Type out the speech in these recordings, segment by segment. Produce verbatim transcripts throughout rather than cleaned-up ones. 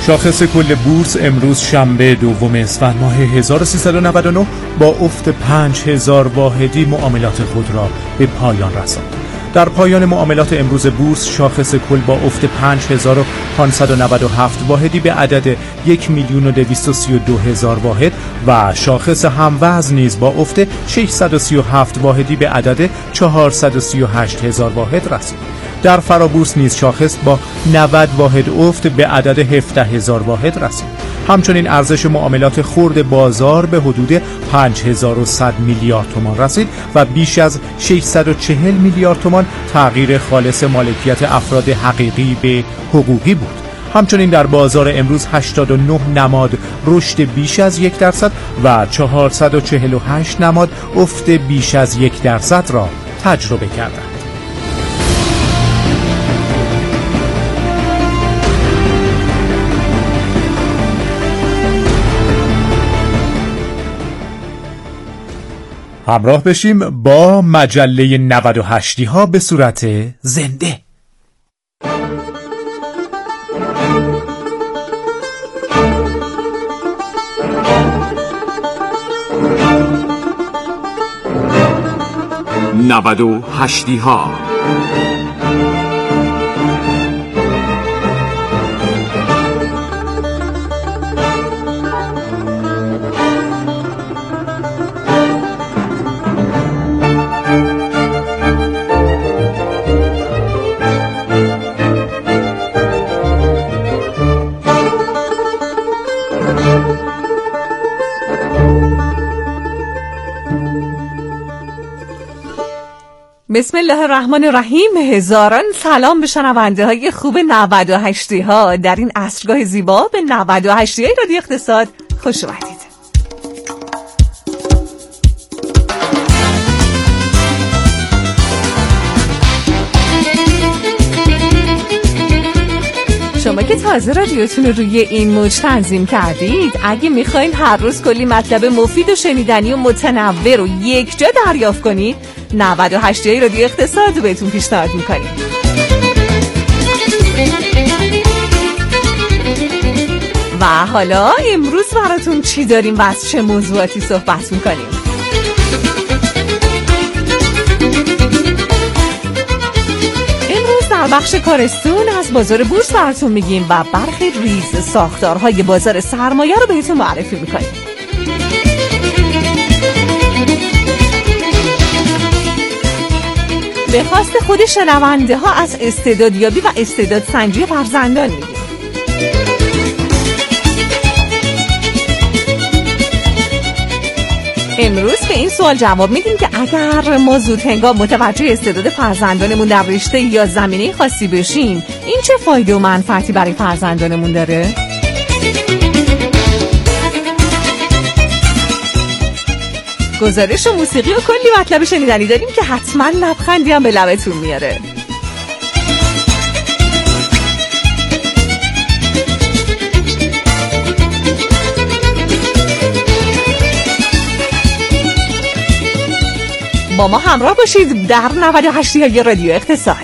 شاخص کل بورس امروز شنبه دوم اسفند ماه هزار و سیصد و نود و نه با افت پنج هزار واحدی معاملات خود را به پایان رساند. در پایان معاملات امروز بورس شاخص کل با افت پنج هزار و پانصد و نود و هفت واحدی به عدد یک میلیون و دویست و سی و دو هزار واحد و شاخص هموزن نیز با افت ششصد و سی و هفت واحدی به عدد چهارصد و سی و هشت هزار واحد رسید. در فرابورس نیز شاخص با نود واحد افت به عدد هفده هزار واحد رسید. همچنین ارزش معاملات خرد بازار به حدود پنج هزار و صد میلیارد تومان رسید و بیش از ششصد و چهل میلیارد تومان تغییر خالص مالکیت افراد حقیقی به حقوقی بود. همچنین در بازار امروز هشتاد و نه نماد رشد بیش از یک درصد و چهارصد و چهل و هشت نماد افت بیش از یک درصد را تجربه کردند. همراه بشیم با مجله نود و هشتی ها به صورت زنده. نود و هشتی ها بسم الله الرحمن الرحیم. هزاران سلام به شنونده های خوب نود و هشتی ها. در این عصرگاه زیبا به نود و هشتی های رادیو اقتصاد خوش اومدید. شما که تازه رادیوتون رو روی این موج تنظیم کردید، اگه میخواین هر روز کلی مطلب مفید و شنیدنی و متنوع رو یک جا دریافت کنید، نود و هشت های رادیو اقتصاد رو بهتون پیشنهاد میکنیم. و حالا امروز براتون چی داریم و از چه موضوعاتی صحبت میکنیم؟ در بخش کارستون از بازار بورس براتون میگیم و برخی ریز ساختارهای بازار سرمایه رو بهتون معرفی میکنیم. به خواست خود شنونده ها از استعدادیابی و استعداد سنجی فرزندان میگیم. امروز به این سوال جواب میدیم که اگر ما زود هنگام متوجه استعداد فرزندانمون در رشته یا زمینه خاصی بشیم، این چه فایده و منفعتی برای فرزندانمون داره؟ گزارش و موسیقی و کلی مطلب شنیدنی داریم که حتما لبخندی هم به لبتون میاره. با ما همراه باشید در نود و هشت های رادیو اقتصاد.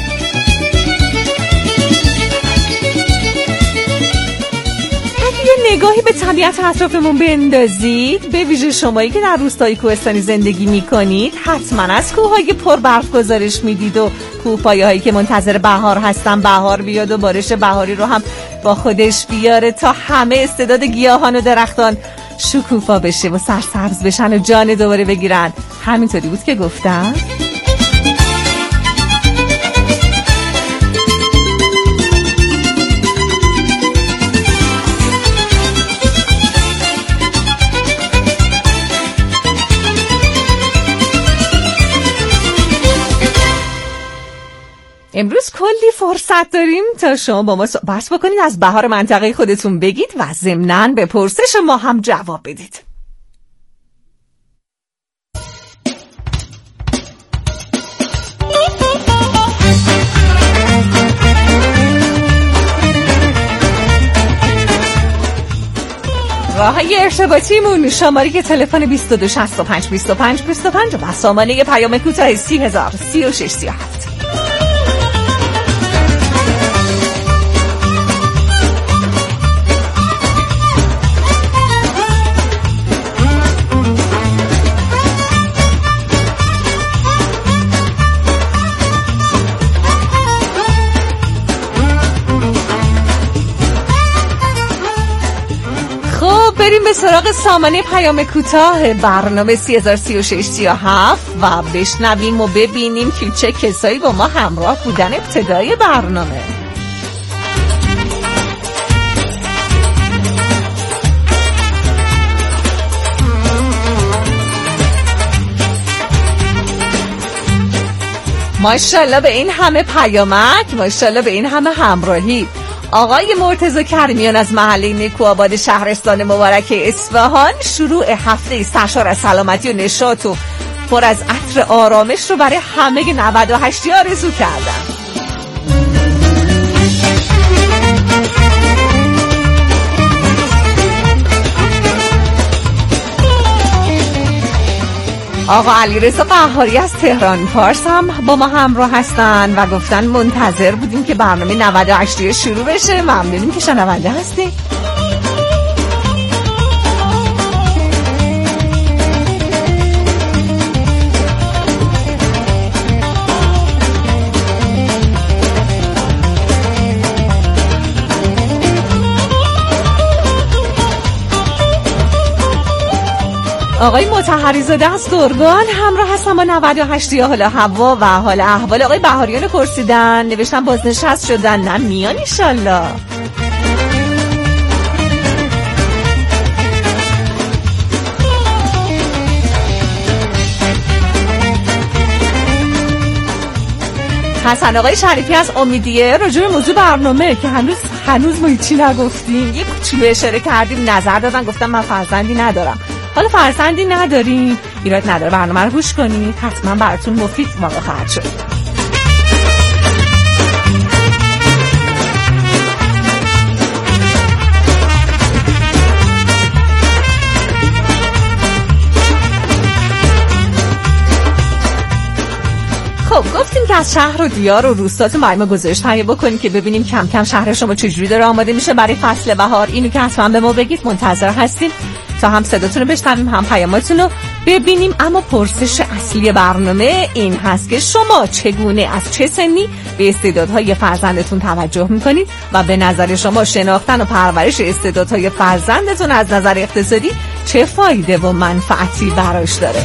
اگه یه نگاهی به طبیعت اطرافمون بندازید، به ویژه شمایی که در روستای کوهستانی زندگی میکنید، حتما از کوههای پربرف گزارش میدید و کوهپایه‌هایی که منتظر بهار هستن بهار بیاد و بارش بهاری رو هم با خودش بیاره تا همه استعداد گیاهان و درختان شکوفا بشه و سرسبز بشن و جان دوباره بگیرن. همینطوری بود که گفتم. امروز کلی فرصت داریم تا شما با ما صحبت بکنید، از بهار منطقه خودتون بگید و ضمناً به پرسش ما هم جواب بدید. راههای ارتباطیمون شماره تلفن بیست و دو شصت و پنج بیست و پنج بیست و پنج و سامانه پیام کوتاه سی هزار سی و شش سی و هفت. بریم به سراغ سامانه پیام کوتاه برنامه سی هزار و سی و شش سی و هفت و بشنویم و ببینیم که چه کسایی با ما همراه بودن ابتدای برنامه. ماشاءالله به این همه پیامک، ماشاءالله به این همه همراهی. آقای مرتضی کریمیان از محله نیکوآباد شهرستان مبارک اصفهان شروع هفته سرشار از سلامتی و نشاط و پر از عطر آرامش رو برای همه نود و هشتی آرزو کردن. آقا علیرضا قهاری از تهران پارس هم با ما همراه هستن و گفتن منتظر بودیم که برنامه نود و هشت شروع بشه. ممنونیم که شنونده هستیم. آقای مطهری زاده از درگان همراه هستم با نود و هشت یا حالا هوا و حال احوال. آقای بهاریان پرسیدن، نوشتن بازنشست شدن، نه میان انشالله. حسن آقای شریفی از امیدیه راجع به موضوع برنامه که هنوز هنوز ما هیچی نگفتیم، یه کوچولو اشاره کردیم، نظر دادن، گفتم من فرزندی ندارم. حالا فرزندی نداریم ایراد نداره، برنامه رو گوش کنید، حتما براتون مفید واقع خواهد شد. خب گفتیم که از شهر و دیار و روستات معلومه گزارش تهیه بکنید که ببینیم کم کم شهر شما چجوری داره آماده میشه برای فصل بهار. اینو که حتما به ما بگید، منتظر هستیم تا هم صداتون رو بشنویم هم پیاماتون رو ببینیم. اما پرسش اصلی برنامه این هست که شما چگونه از چه سنی به استعدادهای فرزندتون توجه میکنید و به نظر شما شناختن و پرورش استعدادهای فرزندتون از نظر اقتصادی چه فایده و منفعتی براش داره؟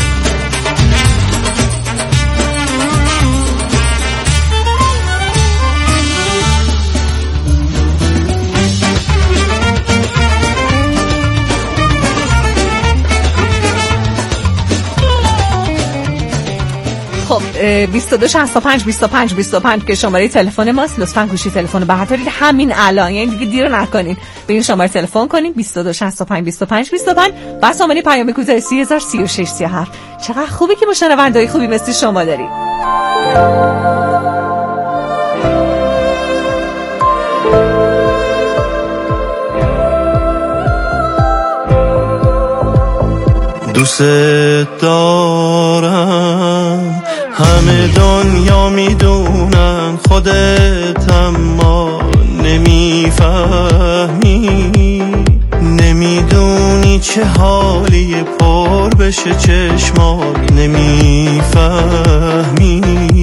خب بیست و دو شصت و پنج بیست و پنج بیست و پنج که شماره تلفن ماست. لطفاً گوشی تلفن رو بردارید همین الان، یعنی دیگه دیر نکنین، به این شماره تلفن کنین بیست و دو شصت و پنج بیست و پنج بیست و پنج و سامانه پیام کوتاه سی هزار و سی و شش سی و هفت. چقدر خوبه که مشنوندای خوبی مثل شما دارید. دوست دارم، همه دنیا میدونن، خودت اما نمیفهمی، نمیدونی چه حالی پر بشه چشمات، نمیفهمی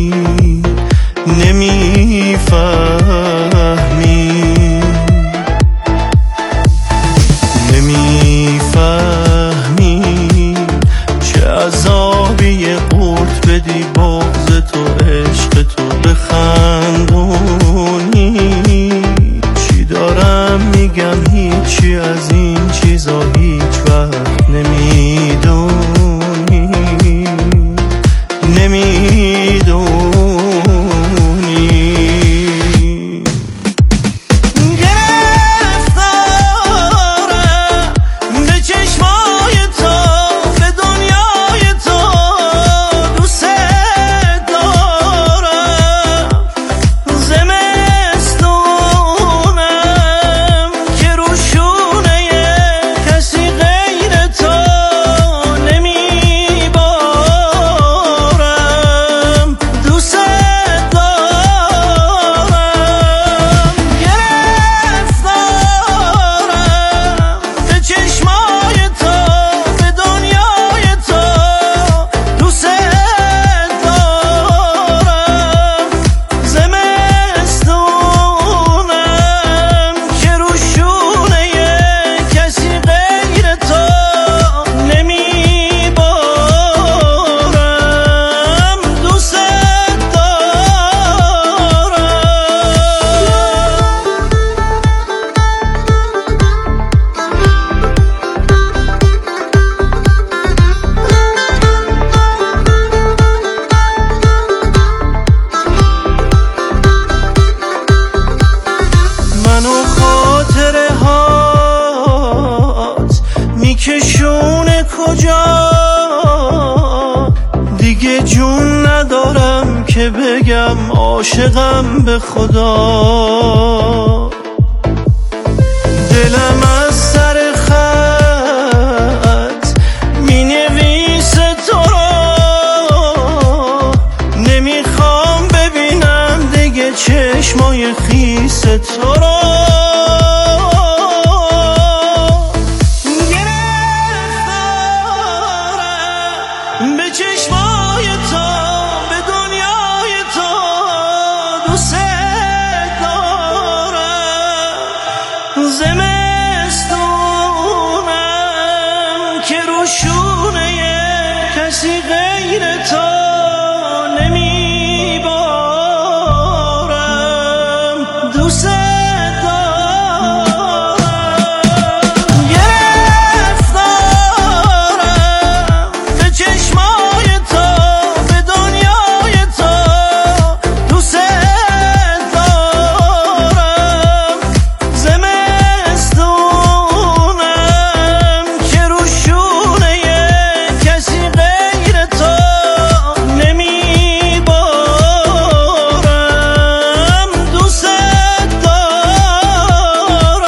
نمیفهمی نمیفهمی چه عذابی قورت بدی بغض تو عشق تو بخندونی. چی دارم میگم هیچی از این چیزا هیچ وقت نمیدونی نمیدونی بگم عاشقم به خدا. دلم از سر خط می نویسه تو را، نمیخوام ببینم دیگه چشمای خیس تو را. گرفتارم به چشمای تو، به دنیای تو، دوست دارم. زمستونم که رو شونه کسی غیر تو نمیبارم، دوست دارم. گرفتارم به چشمای تو، به دنیای تو، دوست دارم. زمستونم که رو شونه کسی غیر تو نمیبارم، دوست دارم.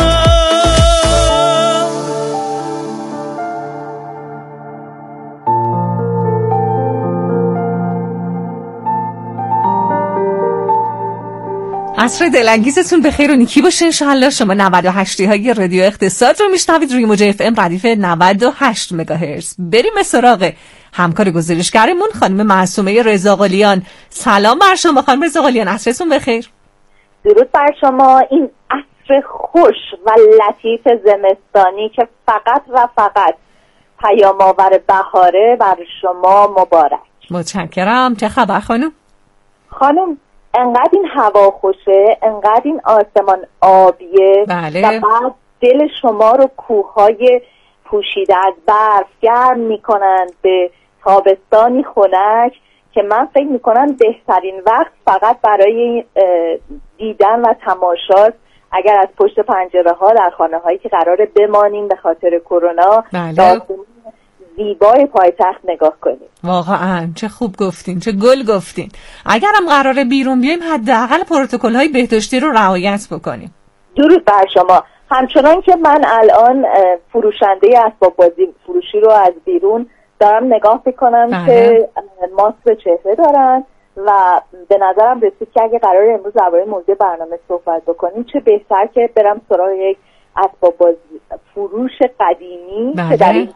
عصر دلانگیزتون به خیر و نیکی باشه انشالله. شما نود و هشت های رادیو اقتصاد رو میشنوید روی موج اف ام ردیف نود و هشت مگاهرتز. بریم به سراغ همکار گزارشگرمون خانم معصومه رضاقلیان. سلام بر شما خانم رضاقلیان، عصرتون بخیر. درود بر شما. این عصر خوش و لطیف زمستانی که فقط و فقط پیام آور بهاره بر شما مبارک. متشکرم. چه خبر خانم؟ خانم انقدر این هوا خوشه، انقدر این آسمان آبیه، بله. و بعد دل شما رو کوههای پوشیده از برف گرم میکنن به تابستانی خنک که من فکر میکنم بهترین وقت فقط برای دیدن و تماشاست. اگر از پشت پنجره ها در خانه هایی که قراره بمانیم به خاطر کرونا، بله. زیبای پایتخت نگاه کنیم. واقعا چه خوب گفتین، چه گل گفتین. اگرم قراره بیرون بیایم حداقل پروتکل های بهداشتی رو رعایت بکنیم. درود بر شما. همچنان که من الان فروشنده اسباب بازی فروشی رو از بیرون دارم نگاه میکنم بله. که ماسک به چهره دارن و به نظرم رسید که اگه قرار امروز درباره موضوع برنامه صحبت بکنیم چه بهتر که برم سراغ یک اسباب بازی فروش قدیمی بله. که در این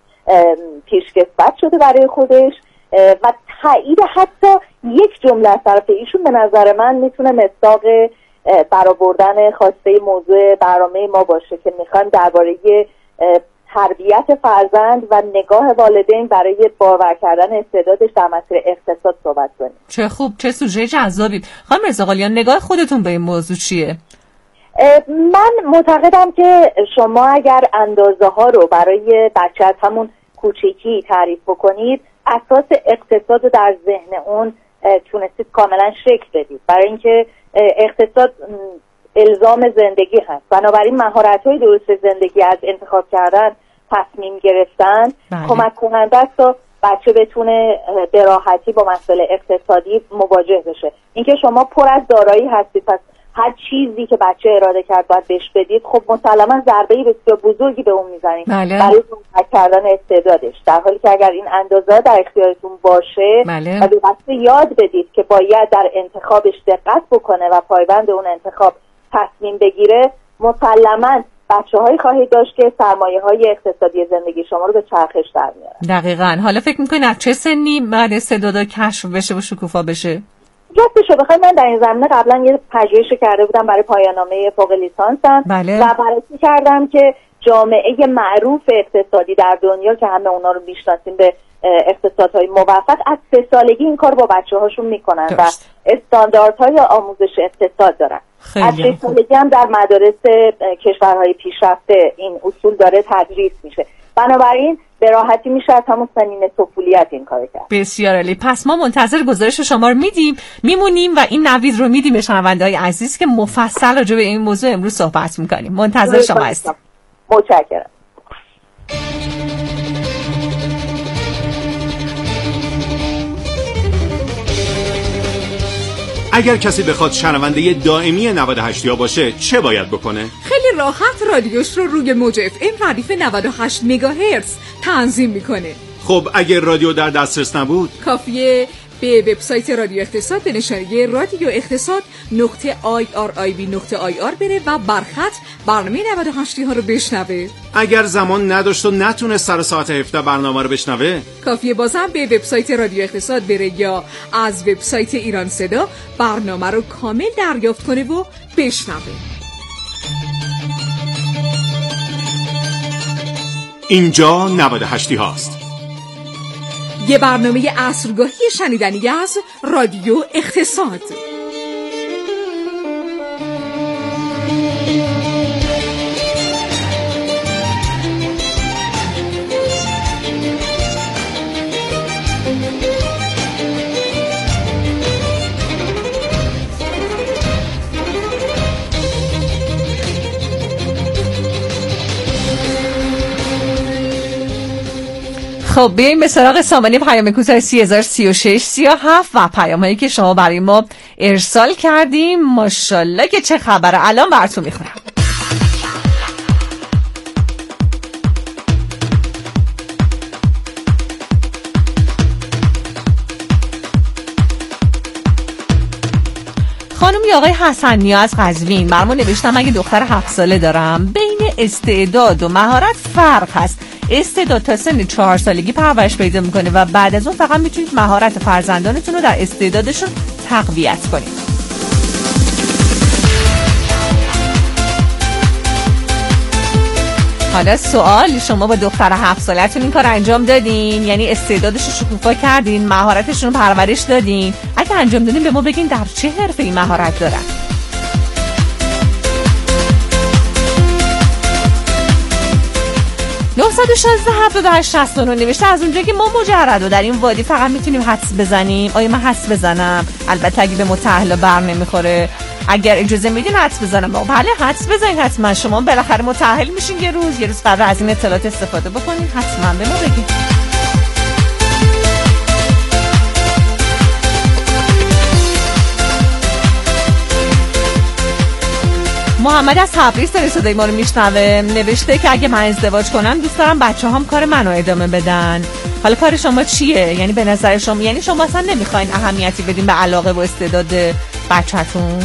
پیشکسوت شده برای خودش و تایید حتی یک جمله از طرف ایشون به نظر من میتونه مصداق برآوردن خواسته موضوع برنامه ما باشه که میخوایم درباره تربیت فرزند و نگاه والدین برای باور کردن استعدادش در مسیر اقتصاد صحبت کنیم. چه خوب، چه سوژه جذابی. خانم رضاقلیان نگاه خودتون به این موضوع چیه؟ من معتقدم که شما اگر اندازه ها رو برای بچه از همون کوچیکی تعریف بکنید، اساس اقتصاد رو در ذهن اون تونستید کاملا شکل بدید. برای اینکه اقتصاد الزام زندگی هست، بنابراین مهارت‌های درست زندگی از انتخاب کردن، تصمیم گرفتن بله. کمک کننده است تا بچه بتونه به راحتی با مسئله اقتصادی مواجه بشه. اینکه شما پر از دارایی هستید، پس هر چیزی که بچه اراده کرد باید بهش بدید، خب مسلما ضربه‌ای بسیار بزرگی به اون میزنید بله. برای کمک کردن استعدادش. در حالی که اگر این اندازه در اختیارتون باشه بله. و به بچه یاد بدید که باید در انتخابش دقت بکنه و پایبند اون انتخاب تصمیم بگیره، مسلما بچه‌هایی خواهید داشت که سرمایه‌های اقتصادی زندگی شما رو به چرخش در میارن. دقیقاً. حالا فکر می‌کنید از چه سنی بعد استعدادا کشف بشه و شکوفا بشه؟ راستشو بخوای من در این زمینه قبلا یه پژوهشی کرده بودم برای پایان‌نامه فوق لیسانسم بله. و بررسی کردم که جامعه معروف اقتصادی در دنیا که همه اونا رو میشناسیم به اقتصادهای موفق، از سه سالگی این کار با بچه‌هاشون میکنن و استانداردهای آموزش اقتصاد دارن. از سه سالگی هم در مدارس کشورهای پیشرفته این اصول داره تدریس میشه. بنابراین به راحتی میشه از همون سنین طفولیت این کار کرد. بسیار عالی. پس ما منتظر گزارش شما رو میدیم میمونیم و این نوید رو میدیم به شنونده‌های عزیز که مفصل راجع به این موضوع امروز صحبت میکنیم. منتظر شما هستیم. متشکرم. اگر کسی بخواد شنونده دائمی نود و هشت ها باشه چه باید بکنه؟ خیلی راحت رادیوش رو روی موج اف ام ردیف نود و هشت مگاهرتز تنظیم میکنه. خب اگر رادیو در دسترس نبود کافیه به وبسایت رادیو اقتصاد به نشانی رادیو اقتصاد نقطه آی آر آی بی نقطه آی آر بره و برخط برنامه نود و هشت ها رو بشنوه. اگر زمان نداشت و نتونه سر ساعت هفده برنامه رو بشنوه کافیه بازم به وبسایت رادیو اقتصاد بره یا از وبسایت ایران صدا برنامه رو کامل دریافت کنه و بشنوه. اینجا نود و هشت هاست. یه برنامه عصرگاهی شنیدنی از رادیو اقتصاد. خب بیاییم به سراغ سامانه پیام کوتاه سی هزار و سی و شش سی و هفت و پیام هایی که شما برای ما ارسال کردیم. ماشاءالله که چه خبره، الان براتون میخونم. خانم یا آقای حسنی از قزوین برام نوشتم اگه دختر هفت ساله دارم، بین استعداد و مهارت فرق هست. استعداد تا سن چهار سالگی پرورش پیدا میکنه و بعد از اون فقط میتونید مهارت فرزندانتون رو در استعدادشون تقویت کنید. حالا سوال، شما با دختر هفت سالتون این کار انجام دادین؟ یعنی استعدادش رو شکوفا کردین، مهارتشون رو پرورش دادین؟ اگه انجام دادین به ما بگین در چه حرفه‌ای مهارت دارن. نه یک شش هفت دو هشت شصت و نه نوشته از اونجایی که ما مجرد و در این وادی فقط میتونیم حدس بزنیم. آیا من حدس بزنم؟ البته اگه به متأهل بر نمیخوره. اگر اجازه میدین حدس بزنم. بله حدس بزنید حتما. شما بالاخره متأهل میشین یه روز یه روز قراره از این اطلاعات استفاده بکنین. حتما به ما بگین. محمد از تبریز داره صدای ما رو میشنوه. نوشته که اگه من ازدواج کنم دوست دارم بچه هم کار منو ادامه بدن. حالا کار شما چیه؟ یعنی به نظر شما یعنی شما اصلا نمیخواین اهمیتی بدین به علاقه و استعداد بچه‌تون؟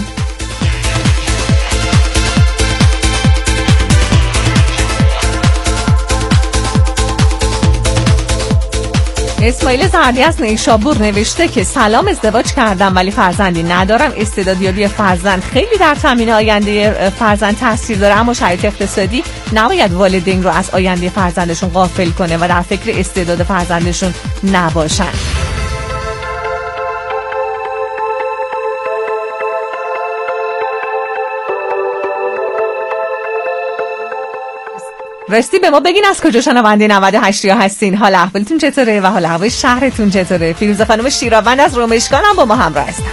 اسماعیل زردی از نیشابور نوشته که سلام، ازدواج کردم ولی فرزندی ندارم. استعدادیابی فرزند خیلی در تامین آینده فرزند تاثیر داره، اما شرایط اقتصادی نباید والدین رو از آینده فرزندشون غافل کنه و در فکر استعداد فرزندشون نباشن. راستی به ما بگین از کجا شنونده نود و هشت هستین، حال احوالتون چطوره و حال هوای شهرتون چطوره؟ فیروزه خانم شیراوند از رومشگان هم با ما همراه هستن.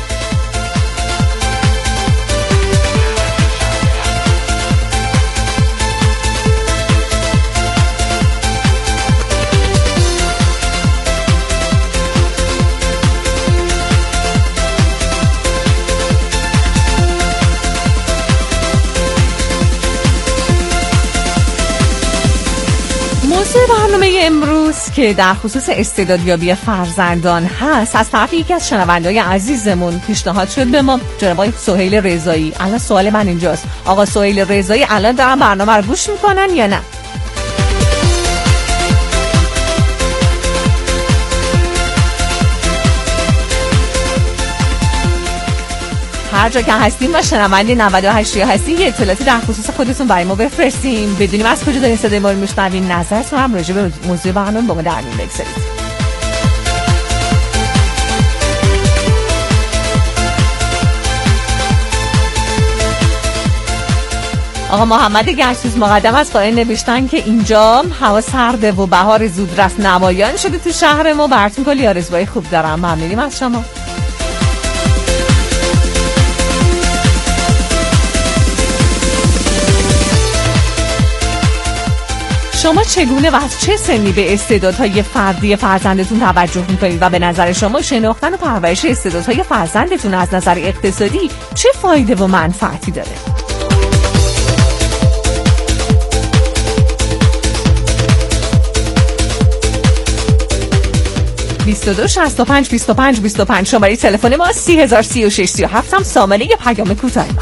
برنامه امروز که در خصوص استعدادیابی فرزندان هست از طرف یکی از شنونده‌های عزیزمون پیشنهاد شد به ما، جناب آقای سهیل رضایی. الان سوال من اینجاست، آقا سهیل رضایی الان دارن برنامه رو گوش میکنن یا نه؟ هر جا که هستیم و شنونده نود و هشت هستیم یه اطلاعاتی در خصوص خودتون برای ما بفرستیم، بدونیم از کجا دارین صدای ما رو میشنوین، نظرتون هم راجع به موضوع برنامه با ما در میون بگذارید. آقا محمد گرسوز مقدم از قائل نوشتن که اینجا هوا سرده و بهار زودرس نمایان شده تو شهر ما. براتون کلی آرزوهای خوب دارم. ممنونیم از شما. شما چگونه و از چه سنی به استعدادهای فردی فرزندتون توجه میکنید و به نظر شما شناختن و پرورش استعدادهای فرزندتون از نظر اقتصادی چه فایده و منفعتی داره؟ بیست و دو شصت و پنج بیست و پنج بیست و پنج شماره تلفن ما سی هزار سی و شش سی و هفت هم سامانه پیام کوتاه ما.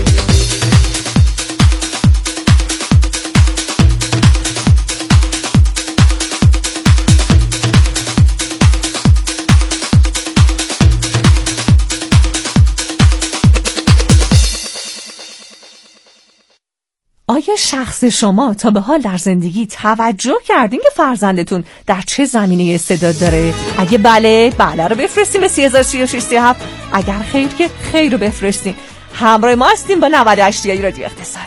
آیا شخص شما تا به حال در زندگی توجه کردین که فرزندتون در چه زمینه استعداد داره؟ اگه بله، بله رو بفرستیم به سی هزار سی و شش سی و هفت. اگر خیر که خیر رو بفرستیم. همراه ما هستیم با نود و هشت رادیو اقتصاد.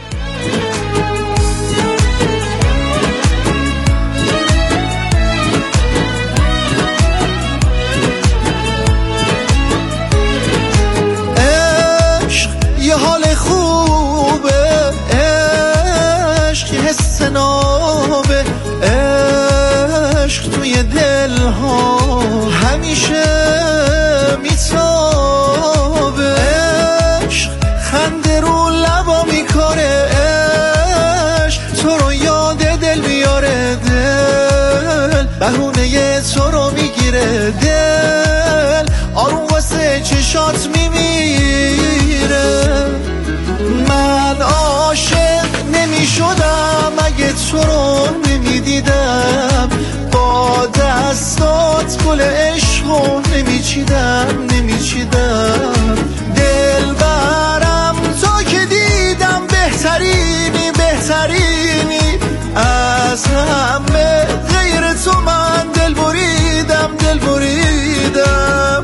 عشق یه حال خوبه، عشق یه حس نابه، عشق توی دلها همیشه میتابه، عشق خنده رو لبا میکنه، عشق تو رو یاد دل میاره، دل بهونه تو رو میگیره، دل آروم واسه چشات میمیره. من عاشق نمیشدم اگه تو رو نمیدیدم، با دستات گل عشقو نمیچیدم نمیچیدم. دل برم تو که دیدم بهترینی بهترینی از همه، غیر تو من دل بریدم دل بریدم.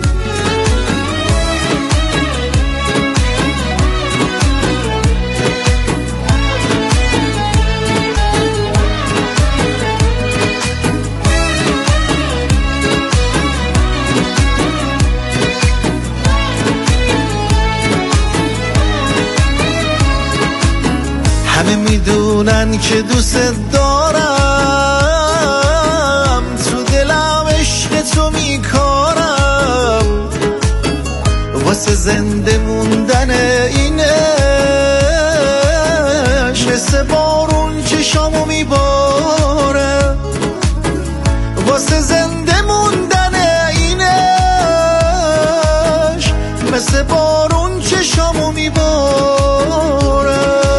همه میدونن که دوست دارم، تو دلم عشق تو میکارم، واسه زنده موندن اینش مثل بارون چشامو میباره، واسه زنده موندن اینش مثل بارون چشامو میباره.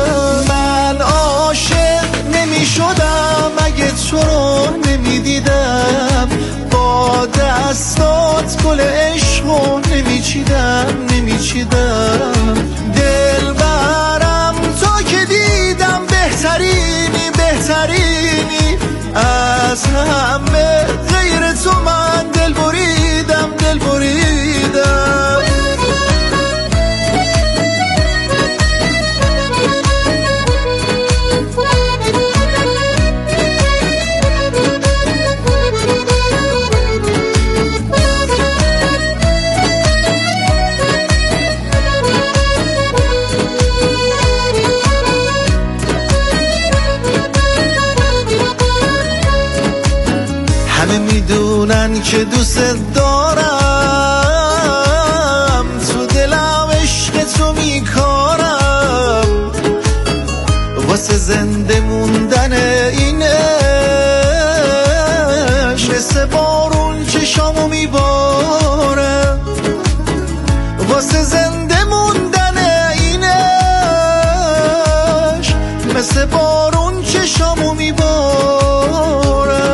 شدم اگه تو رو نمیدیدم، با دستات گل عشقو نمیچیدم نمیچیدم. دل برم تو که دیدم بهترینی بهترینی از همه، غیر تو من دل بریدم دل بریدم. همه میدونن که دوست دارم، تو دلم عشق تو میکارم، واسه زنده موندن اینش مثل بارون چشامو میباره، واسه زنده موندن اینش مثل بارون چشامو میباره.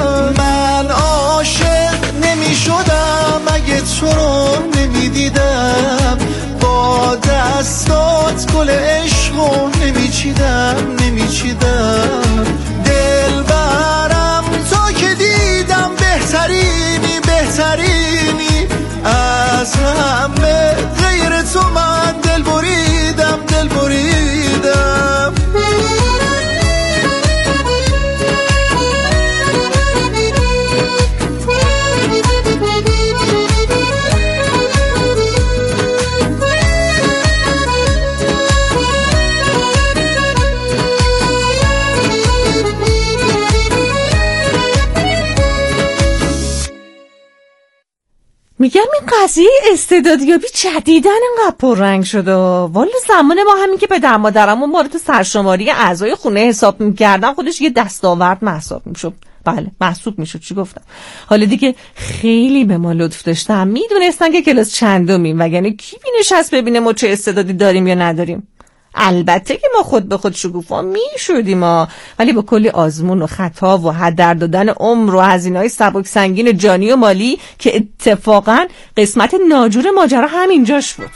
شدم اگه تو رو نمیدیدم، با دستات گل عشقو نمیچیدم نمیچیدم. میگم این قضیه استعدادیابی جدیدن انقدر پررنگ شده. والا زمان ما همین که پدر مادرمون ما رو تو سرشماری اعضای خونه حساب میکردن خودش یه دستاورد محسوب میشد. بله محسوب میشد. چی گفتم؟ حالا دیگه خیلی به ما لطف داشتن، میدونستن که کلاس چندمیم، وگرنه کی بینشست ببینه ما چه استعدادی داریم یا نداریم. البته که ما خود به خود شکوفا میشدیم ما، ولی با کلی آزمون و خطا و هدر دادن عمر و هزینه‌های سبک سنگین جانی و مالی که اتفاقا قسمت ناجور ماجرا همینجاش بود.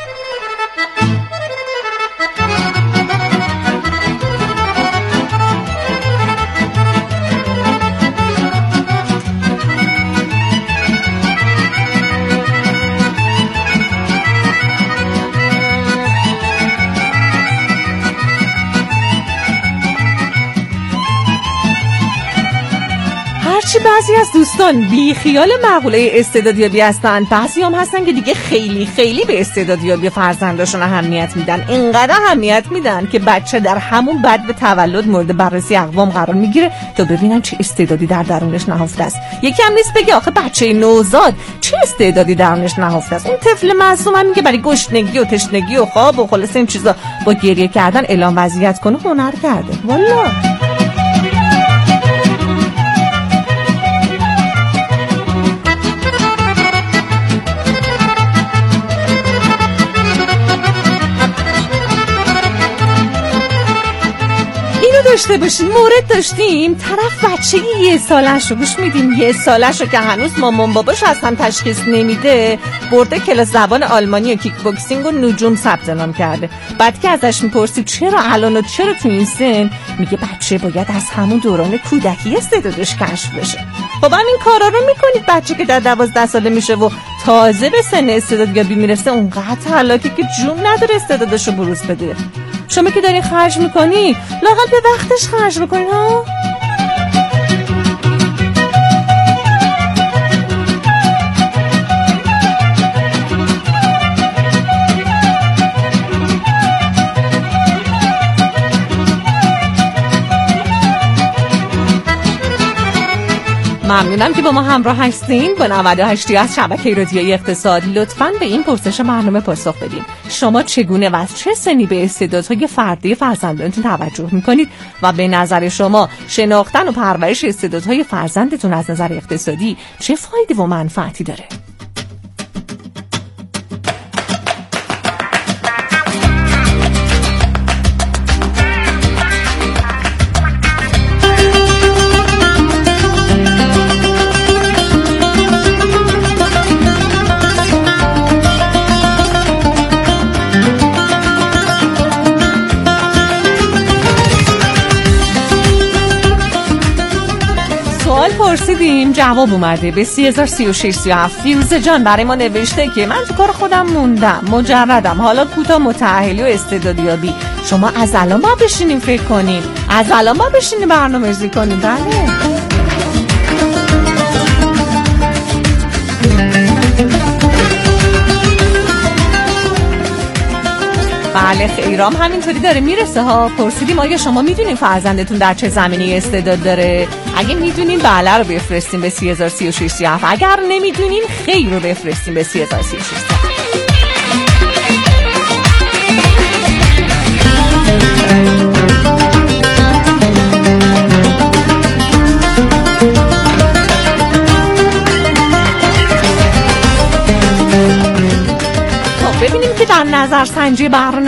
هرچی بعضی از دوستان بی خیال مقوله استعدادیابی هستن، بعضی هم هستن که دیگه خیلی خیلی به استعدادیابی فرزنداشون اهمیت میدن. اینقدر اهمیت میدن که بچه در همون بعد به تولد مورد بررسی اقوام قرار میگیره تا ببینن چه استعدادی در درونش نهفته است. یکی هم نیست بگه آخه بچه نوزاد چه استعدادی درونش نهفته است. اون طفل معصوم هم میگه برای گشنگی و تشنگی و خواب و خلاص این چیزا با گریه کردن اعلام وضعیت کنه هنر کرده. والا داشته باشین. مورد داشتیم طرف بچه یه سالش رو گوش میدیم، یه سالش رو که هنوز مامان باباش اصلا تشخیص نمیده، برده کلاس زبان آلمانی و کیک بوکسینگ و نجوم ثبت نام کرده. بعد که ازش میپرسی چرا الان و چرا تو این سن، میگه بچه باید از همون دوران کودکی استعدادش کشف بشه. خب همین کارا رو میکنید بچه که در دوازده ساله میشه و تازه به سن استعدادیابی میرسه اونقدر حلاکه که جون نداره استعدادش رو بروز بده. شما که داری خرج میکنی لااقل به وقتش خرج بکنی ها. ممنونم که با ما همراه هستین. با نود و هشت از شبکه رادیویی اقتصاد لطفاً به این پرسش برنامه پاسخ بدین. شما چگونه و از چه سنی به استعدادهای فردی فرزندانتون توجه میکنید و به نظر شما شناختن و پرورش استعدادهای فرزندتون از نظر اقتصادی چه فایده و منفعتی داره؟ پرسیدیم جواب اومده به سی هزار سی و شش سی و هفت. فیروزه جان برای ما نوشته که من تو کار خودم موندم، مجردم، حالا کوتاه متأهلی و استعدادیابی. شما از الان ما بشینیم فکر کنیم، از الان ما بشینیم برنامه‌ریزی کنیم. بله بله خیرام همینطوری داره میرسه ها. پرسیدیم آیا شما میدونین فرزندتون در چه زمینه استعداد داره؟ اگه میدونین بله رو بفرستیم به سی هزار سی و شش سی و هفت. اگر نمیدونین خیر رو بفرستیم به سی هزار سی و شش سی و هفت. خب ببینیم که در نظرسنجی برنامه